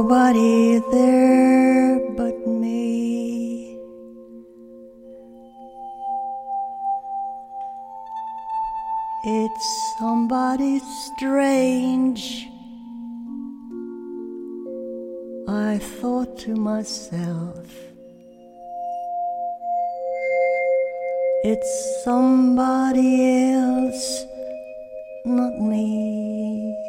nobody there but me. It's somebody strange, I thought to myself. It's somebody else, not me.